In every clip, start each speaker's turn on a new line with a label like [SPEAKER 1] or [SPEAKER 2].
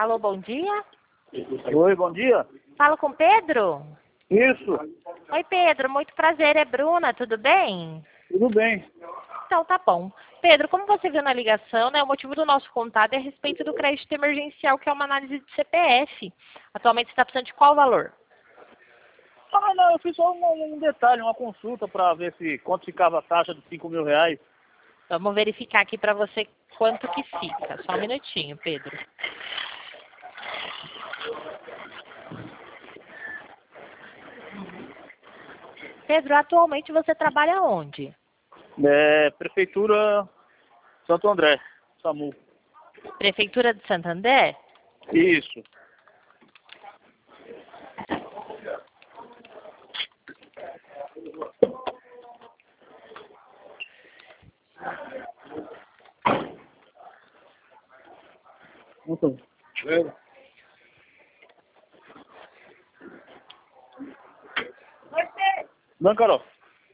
[SPEAKER 1] Alô, bom dia.
[SPEAKER 2] Oi, bom dia.
[SPEAKER 1] Falo com Pedro?
[SPEAKER 2] Isso,
[SPEAKER 1] Oi, Pedro, muito prazer, é Bruna, tudo bem?
[SPEAKER 2] tudo bem.
[SPEAKER 1] Então, tá bom. Pedro, como você viu na ligação, né, o motivo do nosso contato é a respeito do crédito emergencial, que é uma análise de CPF. Atualmente você está precisando de qual valor?
[SPEAKER 2] Ah, não, eu fiz só um detalhe, uma consulta para ver quanto ficava a taxa de 5 mil reais.
[SPEAKER 1] Vamos verificar aqui para você quanto que fica. Só um minutinho, Pedro. Pedro, atualmente você trabalha onde?
[SPEAKER 2] Prefeitura Santo André, SAMU.
[SPEAKER 1] Prefeitura de Santander?
[SPEAKER 2] Isso. Então, não, Carol.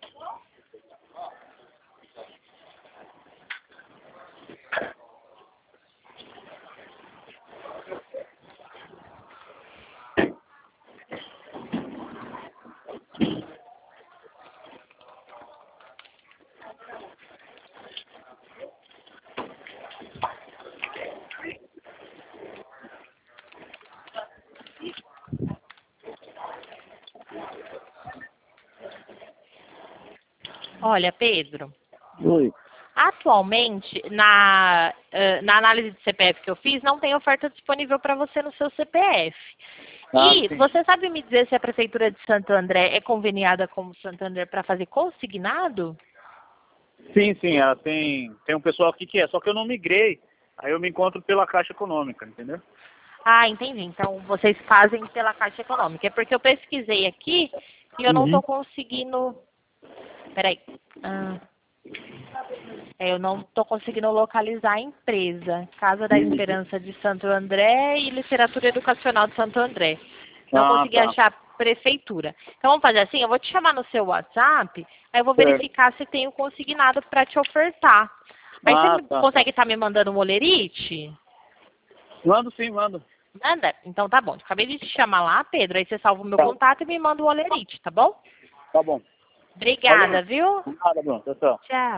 [SPEAKER 1] Olha, Pedro,
[SPEAKER 2] Oi.
[SPEAKER 1] atualmente, na análise de CPF que eu fiz, não tem oferta disponível para você no seu CPF.
[SPEAKER 2] Ah,
[SPEAKER 1] E
[SPEAKER 2] sim.
[SPEAKER 1] você sabe me dizer se a Prefeitura de Santo André é conveniada com o Santander para fazer consignado?
[SPEAKER 2] Sim, ela tem um pessoal aqui que é, só que eu não migrei. Aí eu me encontro pela Caixa Econômica, entendeu?
[SPEAKER 1] Ah, entendi. Então, vocês fazem pela Caixa Econômica. É porque eu pesquisei aqui e eu não
[SPEAKER 2] Uhum.
[SPEAKER 1] estou conseguindo... Peraí. Eu não estou conseguindo localizar a empresa. Casa da Esperança de Santo André e Literatura Educacional de Santo André. Não
[SPEAKER 2] Ah,
[SPEAKER 1] consegui
[SPEAKER 2] tá.
[SPEAKER 1] achar a prefeitura. Então, vamos fazer assim, eu vou te chamar no seu WhatsApp, aí eu vou
[SPEAKER 2] Certo.
[SPEAKER 1] verificar se tem o consignado para te ofertar. Aí
[SPEAKER 2] Ah,
[SPEAKER 1] você
[SPEAKER 2] tá.
[SPEAKER 1] consegue estar me mandando um olerite?
[SPEAKER 2] Mando sim, mando.
[SPEAKER 1] Manda? Então tá bom. Acabei de te chamar lá, Pedro. Aí você salva o meu
[SPEAKER 2] Tá,
[SPEAKER 1] contato e me manda o olerite, tá bom?
[SPEAKER 2] tá bom.
[SPEAKER 1] Obrigada,
[SPEAKER 2] Valeu.
[SPEAKER 1] viu?
[SPEAKER 2] Nada, Bruno. Tchau, tchau.
[SPEAKER 1] Tchau.